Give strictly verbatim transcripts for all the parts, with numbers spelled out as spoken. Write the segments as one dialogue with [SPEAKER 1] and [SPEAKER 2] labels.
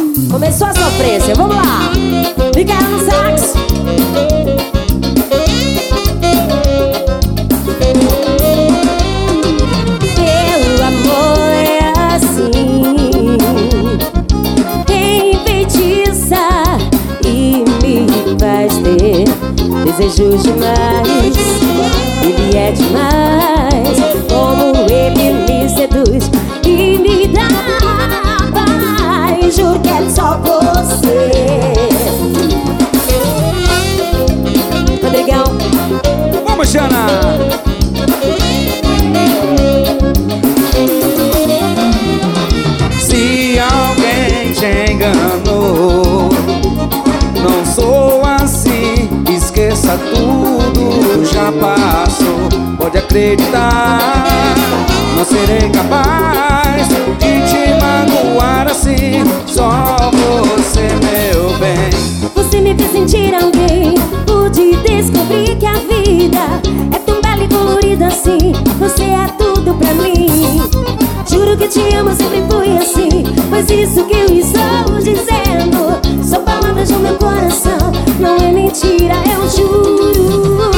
[SPEAKER 1] Começou a sofrência, vamos lá. Fica no sax. Meu amor é assim, enfeitiça e me faz ter desejo demais. Ele é demais, como ele me seduz e me dá paz. Juro que é só você. Rodrigão.
[SPEAKER 2] Vamos, Jana. Se alguém te enganou, não sou assim, esqueça tudo, já passou. Pode acreditar, não serei capaz de te magoar assim. Só você, meu bem.
[SPEAKER 1] Você me fez sentir alguém, pude descobrir que a vida é tão bela e colorida assim. Você é tudo pra mim. Juro que te amo, sempre fui assim. Pois isso que eu estou dizendo são palavras do meu coração, não é mentira, eu juro.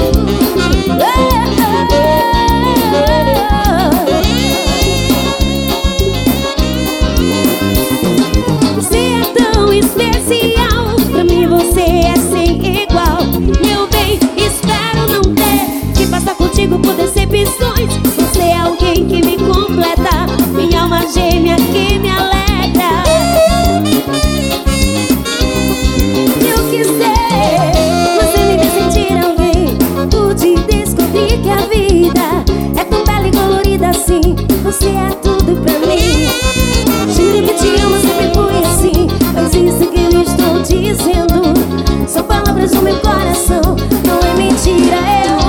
[SPEAKER 1] Você é tão especial, pra mim você é sem igual. Meu bem, espero não ter que passar contigo por decepções. Você é alguém que me completa, minha alma gêmea que me alegra. Eu quis ser, você me fez sentir alguém, pude descobrir que a vida é tão bela e colorida assim. Você é tudo pra mim. Juro que te amo, sempre fui assim. Mas isso que eu estou dizendo são palavras do meu coração, não é mentira, eu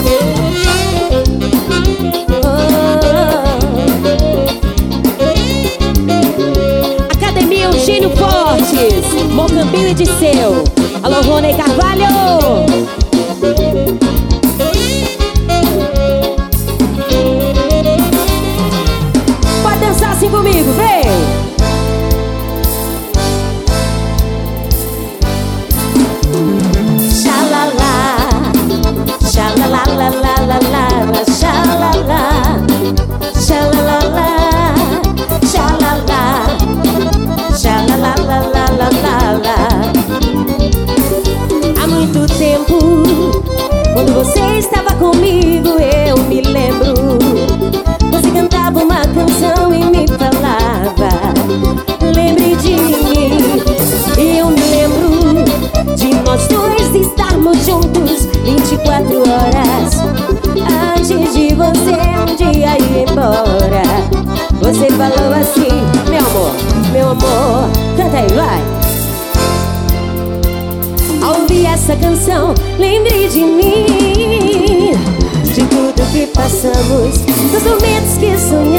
[SPEAKER 1] oh. Academia Eugênio Fortes, Mocambinho e Disseu. Alô, Rony Carvalho. Pode dançar assim comigo, vem! Xalala, xalalalalala, xalala, xalala, xalala, xalalalalala. Há muito tempo, quando você estava comigo, eu me lembro. Você cantava uma canção e me falava: lembre de mim. E eu me lembro de nós dois estarmos juntos vinte e quatro horas antes de você um dia ir embora. Você falou assim: meu amor, meu amor, canta aí, vai. Ao ouvir essa canção, lembre de mim, de tudo que passamos, dos momentos que sonhamos.